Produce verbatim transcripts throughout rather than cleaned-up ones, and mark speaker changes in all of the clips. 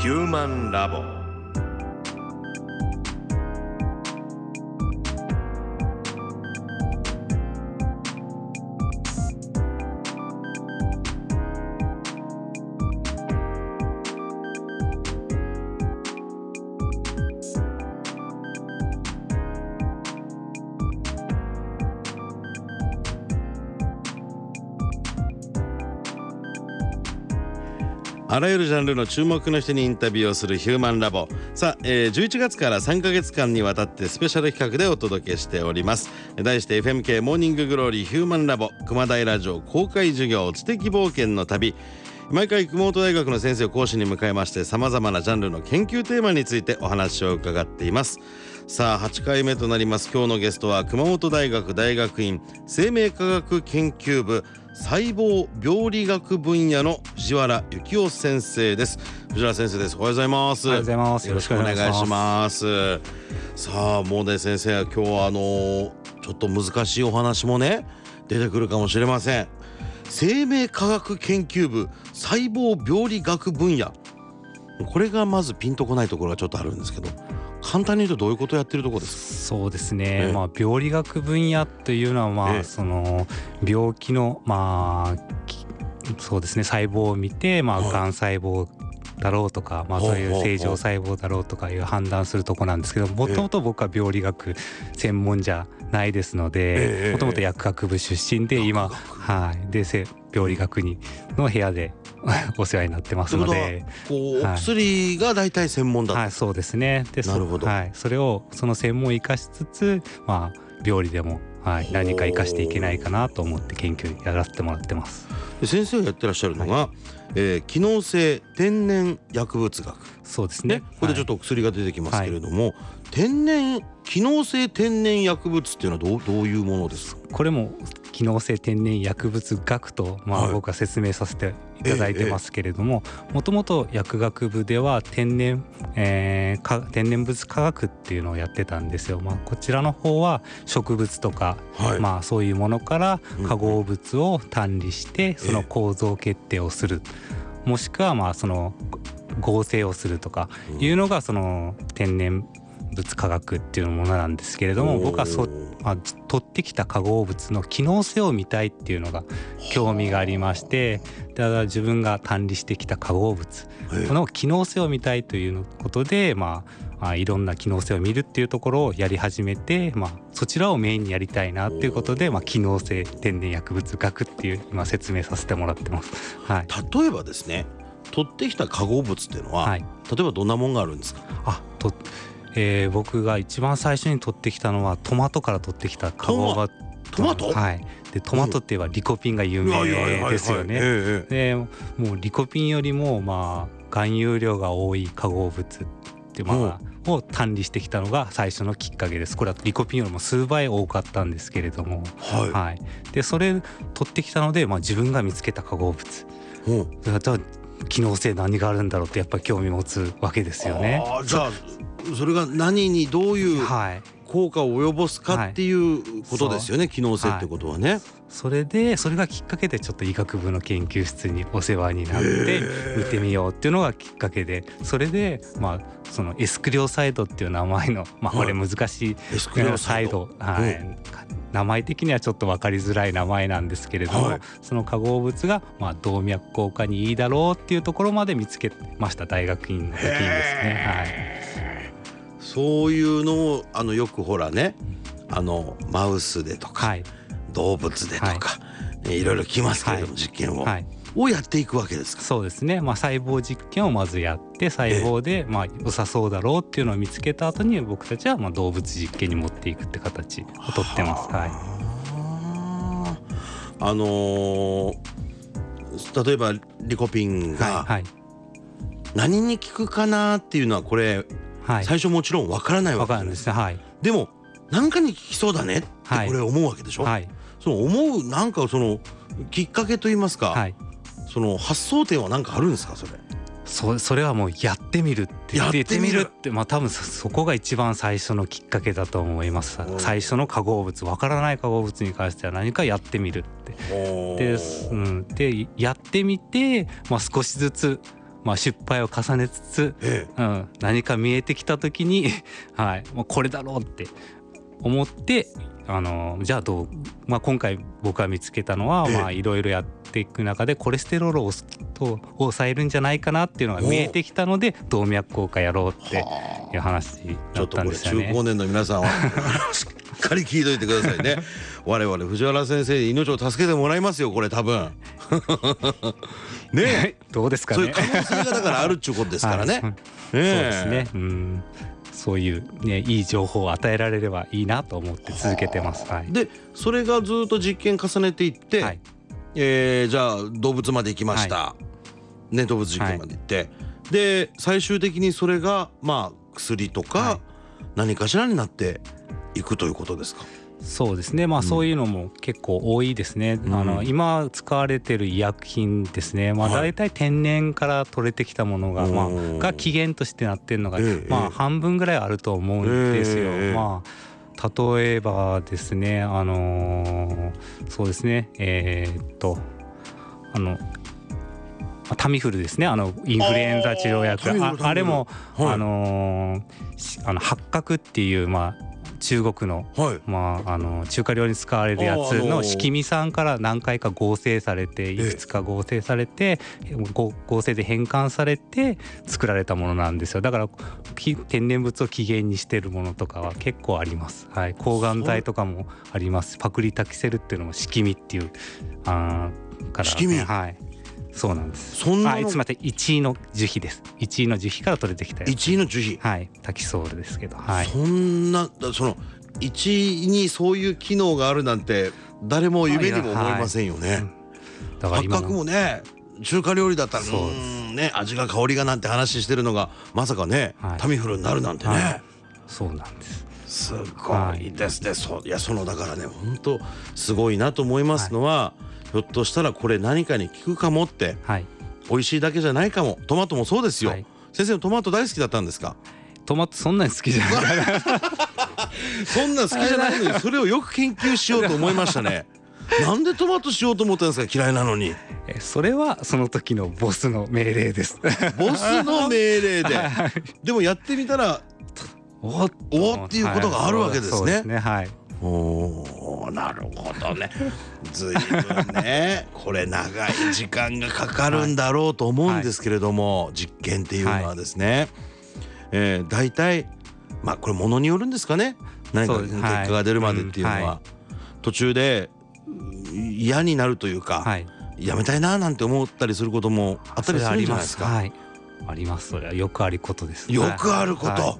Speaker 1: ヒューマンラボ。
Speaker 2: あらゆるジャンルの注目の人にインタビューをするヒューマンラボ。さあ、えー、じゅういちがつからさんかげつかんにわたってスペシャル企画でお届けしております。題して エフエムケー モーニンググローリーヒューマンラボ熊平城公開授業知的冒険の旅。毎回熊本大学の先生を講師に迎えまして、さまざまなジャンルの研究テーマについてお話を伺っています。さあはちかいめとなります。今日のゲストは熊本大学大学院生命科学研究部細胞病理学分野の藤原幸雄先生です。藤原先生です。おはようございます。
Speaker 3: おはようございます。
Speaker 2: よろしくお願いします。さあもうね先生、今日はあのちょっと難しいお話もね出てくるかもしれません。生命科学研究部細胞病理学分野、これがまずピンとこないところがちょっとあるんですけど、簡単に言うとどういうことをやってるところですか？
Speaker 3: そうですね、まあ、病理学分野というのは、まあ、その病気の、まあ、そうですね細胞を見て、まあ、がん細胞だろうとか、まあ、そういう正常細胞だろうとかいう判断するところなんですけど、もともと僕は病理学専門じゃないですので、もともと薬学部出身で今、はい、で病理学にの部屋でお世話になってますので、
Speaker 2: こう、はい、お薬が大体専門だと、
Speaker 3: はい、そうですね。で
Speaker 2: なるほど、
Speaker 3: はい、それをその専門を生かしつつ、まあ、病理でも、はい、何か生かしていけないかなと思って研究やらせてもらってます。
Speaker 2: で先生がやってらっしゃるのが、はい、えー、機能性天然薬物学。
Speaker 3: そうですね。
Speaker 2: ね、これでちょっとお薬が出てきますけれども、はい、天然機能性天然薬物っていうのはどう、どういうものですか？
Speaker 3: これも機能性天然薬物学と、まあ、僕は説明させていただいてますけれども、もともと薬学部では天然、えー、か天然物科学っていうのをやってたんですよ。まあ、こちらの方は植物とか、はい、まあ、そういうものから化合物を単理してその構造決定をする、もしくはまあその合成をするとかいうのがその天然物科学っていうものなんですけれども、僕はそ、まあ、取ってきた化合物の機能性を見たいっていうのが興味がありまして、だから自分が単理してきた化合物この機能性を見たいということで、まあ、いろんな機能性を見るっていうところをやり始めて、まあ、そちらをメインにやりたいなっていうことで、まあ、機能性天然薬物学っていう今説明させてもらってます。はい、
Speaker 2: 例えばですね、取ってきた化合物っていうのは、はい、例えばどんなものがあるんですか？
Speaker 3: あとえー、僕が一番最初に取ってきたのはトマトから取ってきた化合物。
Speaker 2: トマト？
Speaker 3: はい。でトマトって言えばリコピンが有名ですよね。でもうリコピンよりもまあ含有量が多い化合物ってまあを単理してきたのが最初のきっかけです。これはリコピンよりも数倍多かったんですけれども、はいはい、でそれ取ってきたので、まあ、自分が見つけた化合物、じゃあ機能性何があるんだろうってやっぱり興味持つわけですよね。
Speaker 2: あ、じゃあそれが何にどういう効果を及ぼすかっていうことですよね、はい、機能性ってことはね。
Speaker 3: それでそれがきっかけでちょっと医学部の研究室にお世話になって見てみようっていうのがきっかけで、それでまあそのエスクリオサイドっていう名前の、まあこれ難しい、
Speaker 2: エスクリオサイド、
Speaker 3: はい、名前的にはちょっと分かりづらい名前なんですけれども、はい、その化合物がまあ動脈硬化にいいだろうっていうところまで見つけました。大学院の時にですね、はい、
Speaker 2: そういうのをあのよくほらね、あのマウスでとか、はい、動物でとか、はい、いろいろ聞きますけれども、はい、実験を、はい、をやっていくわけですか？
Speaker 3: そうですね、まあ、細胞実験をまずやって細胞でまあ良さそうだろうっていうのを見つけた後に僕たちはまあ動物実験に持っていくって形をとってます。はい、
Speaker 2: あのー、例えばリコピンが何に効くかなっていうのはこれ、はい、最初もちろんわからないわけです。
Speaker 3: はい、
Speaker 2: でも何かに効きそうだねってこれ思うわけでしょ。はい、その思うなんかそのきっかけといいますか、はい、その発想点は何かあるんですか？それ
Speaker 3: そ, それはもうやってみるってやってみるって、まあ、多分 そ, そこが一番最初のきっかけだと思います。最初の化合物、わからない化合物に関しては何かやってみるってで、うん、でやってみて、まあ、少しずつまあ、失敗を重ねつつ、
Speaker 2: ええ
Speaker 3: うん、何か見えてきた時に、はい、もうこれだろうって思って、あのじゃあどう、まあ、今回僕が見つけたのは、
Speaker 2: ええ
Speaker 3: まあいろいろやっていく中でコレステロールをと抑えるんじゃないかなっていうのが見えてきたので、動脈硬化やろうっていう話だったんですよね。
Speaker 2: ちょっとこれ中高年の皆さんはしっかり聞いといてくださいね。我々藤原先生に命を助けてもらいますよこれ多分ねえ
Speaker 3: どうですかね。
Speaker 2: そういう可能性がだからあるっちゅうことですからね。
Speaker 3: はい、
Speaker 2: ね
Speaker 3: そうですね、うん、そういうねいい情報を与えられればいいなと思って続けてます。はい、
Speaker 2: でそれがずっと実験重ねていって、はい、えー、じゃあ動物まで行きました、はい、ね、動物実験まで行って、はい、で最終的にそれがまあ薬とか何かしらになっていくということですか。
Speaker 3: そうですね、まあ、そういうのも結構多いですね、うん、あの今使われてる医薬品ですね、まあ、大体天然から取れてきたものが、はい、まあ、が起源としてなってるのが、えー、まあ、半分ぐらいあると思うんですよ、えー、まあ、例えばですね、あのー、そうですね、えー、っとあのタミフルですね、あのインフルエンザ治療薬、 あ, あれも、はい、あのー、あの八角っていう、まあ中国の、はい、まあ、あの中華料理に使われるやつのしきみさんから何回か合成されて、いくつか合成されて、合成で変換されて作られたものなんですよ。だから天然物を起源にしてるものとかは結構あります。はい、抗がん剤とかもあります。パクリタキセルっていうのもしきみっていうあから、
Speaker 2: しきみ、
Speaker 3: はい、そうなんです。
Speaker 2: そんなの、あ、
Speaker 3: いつまでいちいの樹皮です。いちいの樹皮から取れてきたやつ。
Speaker 2: いちいの樹皮、
Speaker 3: はい、タキソールですけど、はい、
Speaker 2: そんなそのいちいにそういう機能があるなんて誰も夢にも思いませんよね。はい、うん、だから今八角もね、中華料理だったらそううんね、味が香りがなんて話してるのがまさかね、はい、タミフルになるなんてね、はい、
Speaker 3: そうなんです。
Speaker 2: すごいですね。はい、そういやそのだからね本当すごいなと思いますのは、はい、ひょっとしたらこれ何かに効くかもって、はい、美味しいだけじゃないかも。トマトもそうですよ、はい、先生のトマト大好きだったんですか。
Speaker 3: トマトそんなに好きじゃない
Speaker 2: そんな好きじゃないのにそれをよく研究しようと思いましたね。なんでトマトしようと思ったんですか。嫌いなのに。
Speaker 3: えそれはその時のボスの命令です。
Speaker 2: ボスの命令で、はい、でもやってみたらおっおっていうことがあるわけですね。はい、そうですね、はい、おー、なるほどね。ずいぶんねこれ長い時間がかかるんだろうと思うんですけれども、はい、実験っていうのはですね、はい、えー、大体まあこれものによるんですかね。何か結果が出るまでっていうのは、はい、うん、はい、途中で嫌になるというか、はい、やめたいななんて思ったりすることもあったりするんじゃないですか。
Speaker 3: はい、あります。それはよくあることです。
Speaker 2: よくあること、はい、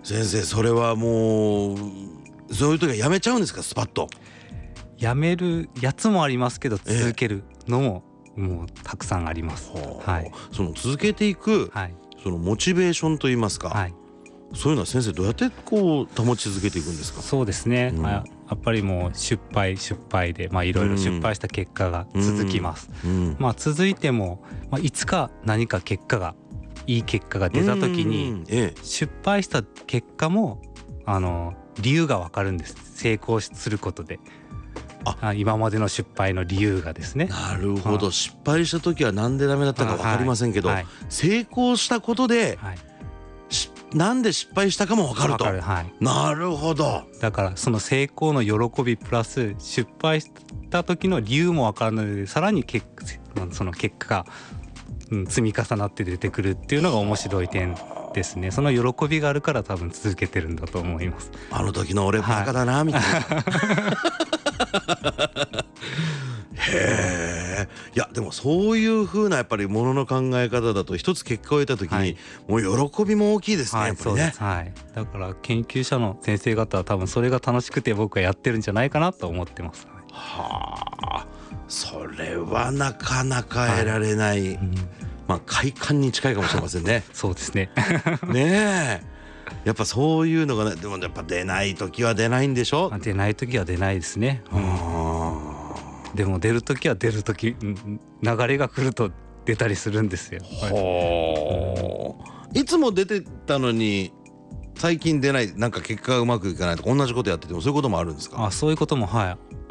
Speaker 2: 先生それはもうそういう時はやめちゃうんですか。スパッと
Speaker 3: やめるやつもありますけど続けるのも、えー、もうたくさんあります。はい、その
Speaker 2: 続けていく、はい、そのモチベーションといいますか、はい、そういうのは先生どうやってこう保ち続けていくんですか。
Speaker 3: そうですね、うん、やっぱりもう失敗失敗で、まあ、いろいろ失敗した結果が続きます。うんうん、まあ、続いても、まあ、いつか何か結果がいい結果が出た時に、ええ、失敗した結果もあの理由が分かるんです。成功することで、あ、今までの失敗の理由がですね。
Speaker 2: なるほど、失敗した時はなんでダメだったか分かりませんけど、はい、成功したことで、はい、なんで失敗したかも分かると。分かる、はい、なるほど。
Speaker 3: だからその成功の喜びプラス失敗した時の理由も分かるので、さらに結その結果が、うん、積み重なって出てくるっていうのが面白い点ですね。その喜びがあるから多分続けてるんだと思います。
Speaker 2: あの時の俺バカだな、はい、みたいなへえ。いやでもそういう風なやっぱりものの考え方だと一つ結果を得た時に、はい、もう喜びも大きいですね、はい、やっぱりね。そうです、はい、だから研究者の先生方は多分それが楽しくて僕はやってるんじゃないかなと思ってます。はあ、それはなかなか得られない、はい、うん、まあ快感に近いかもしれませんね。そうですねねえ、やっぱそういうのがね。でもやっぱ出ない時は出ないんでしょ。出ない時は出ないですね、うん、でも出る時は出る時、流れが来ると出たりするんですよ。はあ、うん、いつも出てたのに最近出ない、なんか結果がうまくいかないとか同じことやっててもそういうこともあるんですか。あ、そういうことも、はい、あ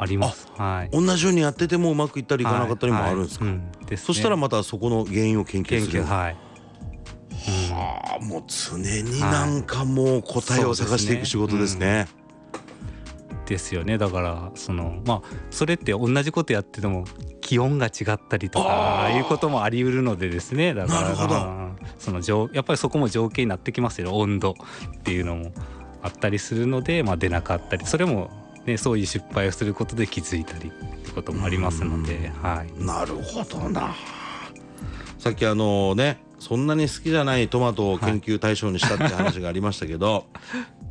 Speaker 3: あります。はい。
Speaker 2: 同じようにやっててもうまくいったりいかなかったりもあるんですか。
Speaker 3: はいはいうんですね、
Speaker 2: そしたらまたそこの原因を研究する。
Speaker 3: 研究はい。
Speaker 2: はあ、もう常になんかもう答えを探していく仕事ですね。
Speaker 3: ですよね。だからそのまあそれって同じことやってても気温が違ったりとかいうこともあり得るのでですね。だから
Speaker 2: なるほど。
Speaker 3: その条やっぱりそこも条件になってきますよ。温度っていうのもあったりするので、まあ、出なかったり、それも、ね、そういう失敗をすることで気づいたりってこともありますので、はい、
Speaker 2: なるほどな。さっきあのねそんなに好きじゃないトマトを研究対象にしたって話がありましたけど、はい、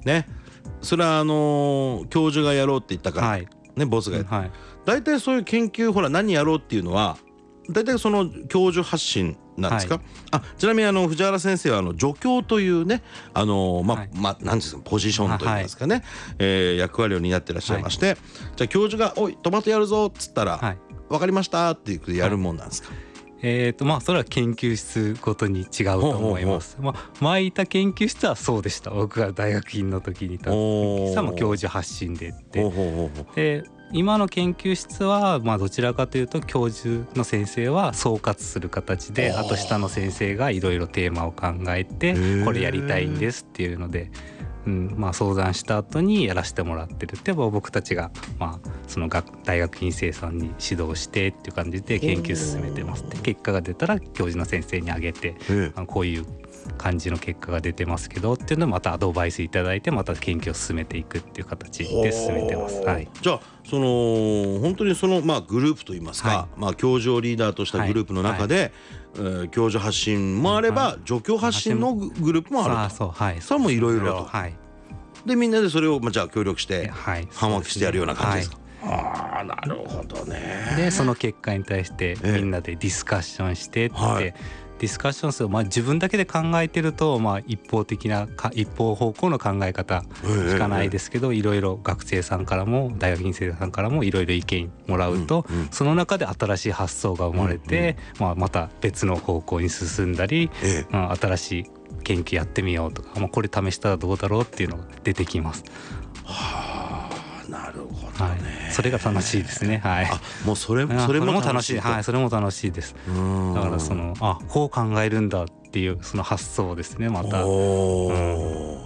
Speaker 2: ねそれはあの教授がやろうって言ったから、はい、ねボスがやって、はい、大体そういう研究ほら何やろうっていうのは大体その教授発信なんですか。はい、あちなみにあの藤原先生はあの助教というねあのまあ、はい、まあ何ですかポジションといいますかね、はいえー、役割を担ってらっしゃいまして、はい、じゃあ教授がおいトマトやるぞっつったら、はい、分かりましたって言ってやるもんなんですか。はい
Speaker 3: えーとまあ、それは研究室ごとに違うと思います。まあ、前いた研究室はそうでした。僕が大学院の時にいた研究室はもう教授発信でってで今の研究室はまあどちらかというと教授の先生は総括する形で、あと下の先生がいろいろテーマを考えてこれやりたいんですっていうので、うんまあ、相談した後にやらせてもらってるって、僕たちがまあその学大学院生さんに指導してっていう感じで研究進めてますって、結果が出たら教授の先生にあげて、こういう感じの結果が出てますけどっていうのをまたアドバイスいただいてまた研究を進めていくっていう形で進めてます。はい、
Speaker 2: じゃあその本当にそのまあグループといいますか、はい、まあ教授をリーダーとしたグループの中で、はいはいえー、教授発信もあれば、はい、助教発信のグループもあると。
Speaker 3: そうはい、
Speaker 2: それもいろいろと、はい、でみんなでそれをまあじゃあ協力して反訳してやるような感じですか。ああなるほどね。
Speaker 3: でその結果に対してみんなでディスカッションしてって、はい、ディスカッションする、まあ、自分だけで考えてると、まあ、一方的な一方方向の考え方しかないですけど、いろいろ学生さんからも大学院生さんからもいろいろ意見もらうと、うんうん、その中で新しい発想が生まれて、うんうんまあ、また別の方向に進んだり、ええまあ、新しい研究やってみようとか、まあ、これ試したらどうだろうっていうのが出てきます。
Speaker 2: はあなるほどね、はい、
Speaker 3: それが楽しいですね。はい、
Speaker 2: あもうそれそれも楽しい。
Speaker 3: はい、それも楽しいです。だからそのあこう考えるんだっていうその発想ですね。またお、うん、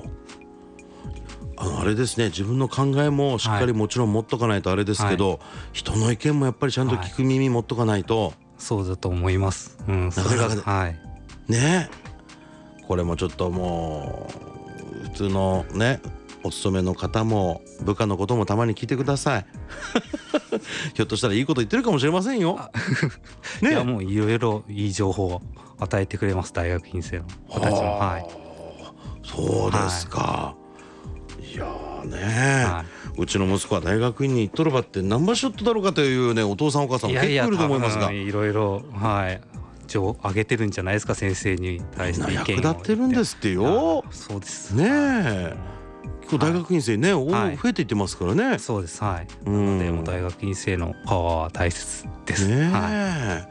Speaker 2: あのあれですね、自分の考えもしっかりもちろん持っとかないとあれですけど、はい、人の意見もやっぱりちゃんと聞く耳持っとかないと、はい、
Speaker 3: そうだと思います。うん、それがはい
Speaker 2: ねこれもちょっともう普通のねお勤めの方も部下のこともたまに聞いてくださいひょっとしたらいいこと言ってるかもしれませんよ
Speaker 3: ね、いやもういろいろいい情報を与えてくれます、大学院生の子たちも。はい、
Speaker 2: そうですか、はい、いやね、はい、うちの息子は大学院に行っとるばって何場所っとだろうかというねお父さんお母さんも結構いると思いますが、
Speaker 3: いろいろはい上げてるんじゃないですか、先生に対して意見を。
Speaker 2: 役立ってるんですってよ。
Speaker 3: そうです
Speaker 2: ねえ、結構大学院生ね、はい、増えていってますからね。
Speaker 3: そうです、はい、なのでもう大学院生のパワーは大切ですね。はい、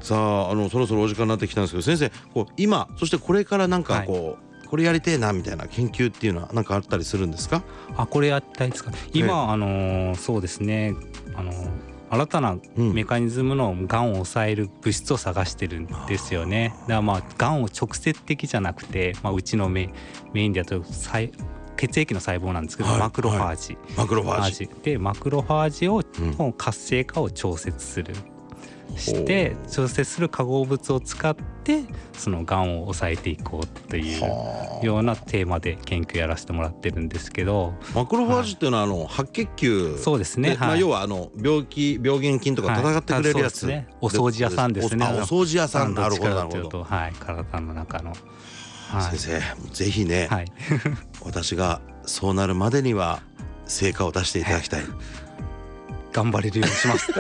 Speaker 2: さあ、あのそろそろお時間になってきたんですけど、先生こう今そしてこれからなんかこう、はい、これやりてえなみたいな研究っていうのは何かあったりするんですか。
Speaker 3: あこれやりたいですか。今あのそうですね、あの新たなメカニズムのがんを抑える物質を探してるんですよね。だからまあがんを直接的じゃなくて、まあ、うちのメメインでやると血液の細胞なんですけど、はい、マクロファージ、
Speaker 2: はい、マクロファージ
Speaker 3: でマクロファージを、うん、活性化を調節するして調節する化合物を使ってそのがんを抑えていこうというようなテーマで研究やらせてもらってるんですけど、
Speaker 2: マクロファージっていうのはあの白血球、
Speaker 3: そうですね、
Speaker 2: まあ、要はあの病気病原菌とか戦ってくれるやつ、
Speaker 3: はいね、お掃除屋さんですね。
Speaker 2: お掃除屋さん、なるほどなるほど、
Speaker 3: はい、体の中の、
Speaker 2: はい、先生ぜひね、はい、私がそうなるまでには成果を出していただきたい。
Speaker 3: 頑張れるようにします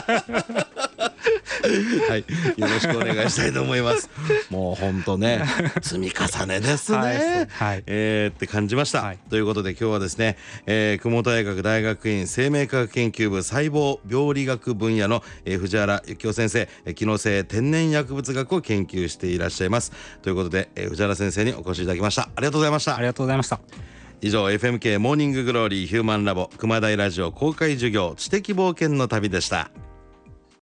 Speaker 2: はい、よろしくお願いしたいと思いますもう本当ね積み重ねですね、はいはい、えー、って感じました、はい、ということで今日はですね、えー、熊本大学大学院生命科学研究部細胞病理学分野の、えー、藤原幸雄先生、機能性天然薬物学を研究していらっしゃいますということで、えー、藤原先生にお越しいただきました。ありがとうございました。
Speaker 3: ありがとうございました。
Speaker 2: 以上 エフエムケー モーニンググローリーヒューマンラボ熊谷ラジオ公開授業知的冒険の旅でした。